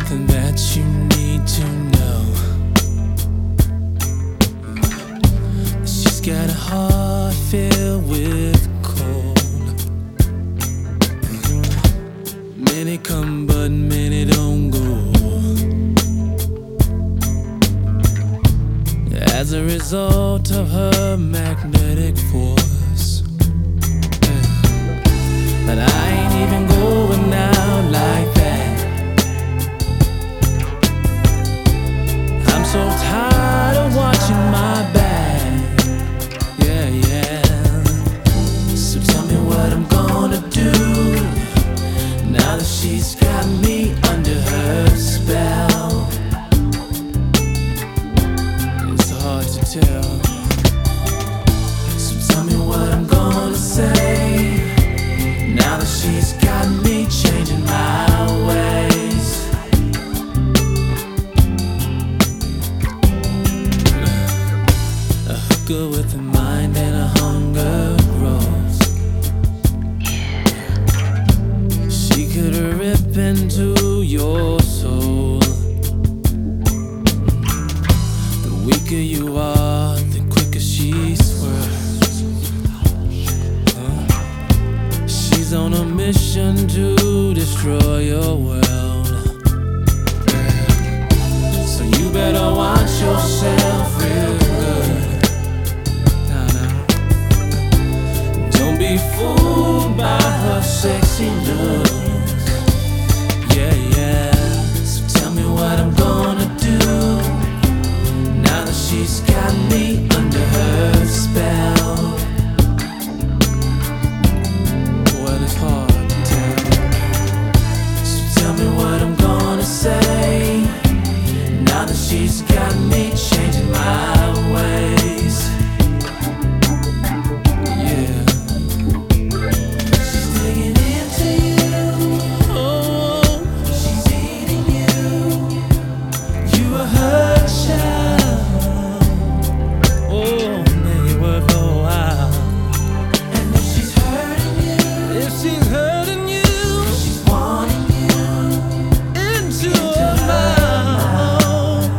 something that you need to know. She's got a heart filled with cold. Many come but many don't go. As a result of her magnetic force. But I ain't even going out like that. I'm so tired of watching my back. Yeah, yeah. So tell me what I'm gonna do now that she's got me under her spell. It's hard to tell. So tell me what I'm gonna say now that she's got me changing my ways. A hooker with a mind and a hunger grows. She could rip into your soul. The weaker you are, the quicker she swerves. She's on a mission to destroy your world. So you better watch yourself real good. Don't be fooled by her sexy looks. Yeah, yeah. So tell me what I'm gonna do now that she's got me under her spell. Well, it's hard to tell. So tell me what I'm gonna say now that she's got me changing my ways. Yeah. She's digging into you. Oh, she's eating you. You are her child. Oh, man, you work for a while. And if she's hurting you, if she's hurting you, she's wanting you into her mouth.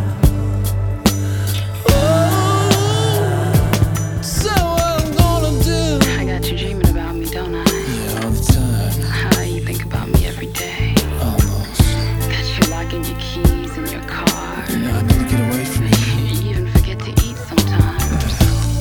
Oh, so what I'm gonna do? I got you dreaming about me, don't I? Yeah, all the time. How you think about me every day. Almost. Got you locking your keys in your car. You know, I need to get away from you. You even forget to eat sometimes.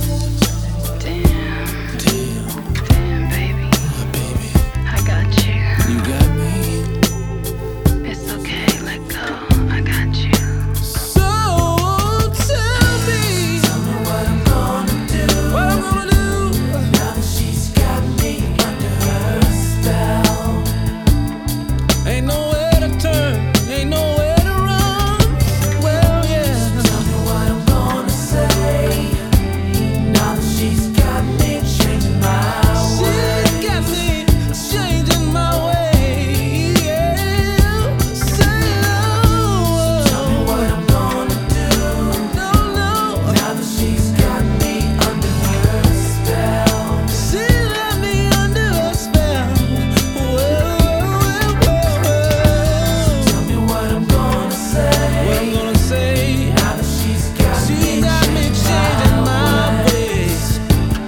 Damn, baby. Baby, I got you. you got me. It's okay, let go. I got you. So tell me what I'm gonna do. What I'm gonna do now that she's got me under her spell. Ain't nowhere to turn, ain't nowhere to run. Well, yeah. So tell me what I'm gonna say now that she's got me changing my way. She's got me changing my way. Yeah. Say no. So tell me what I'm gonna do. No, no. Now that she's got me under her spell. She got me under her spell. Whoa. So tell me what I'm gonna say. What I'm gonna say now that she's got me changing my ways.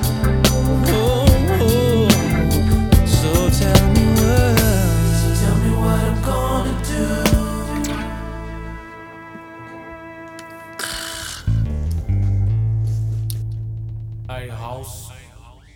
Oh, so tell me what I'm gonna do. Hey, house.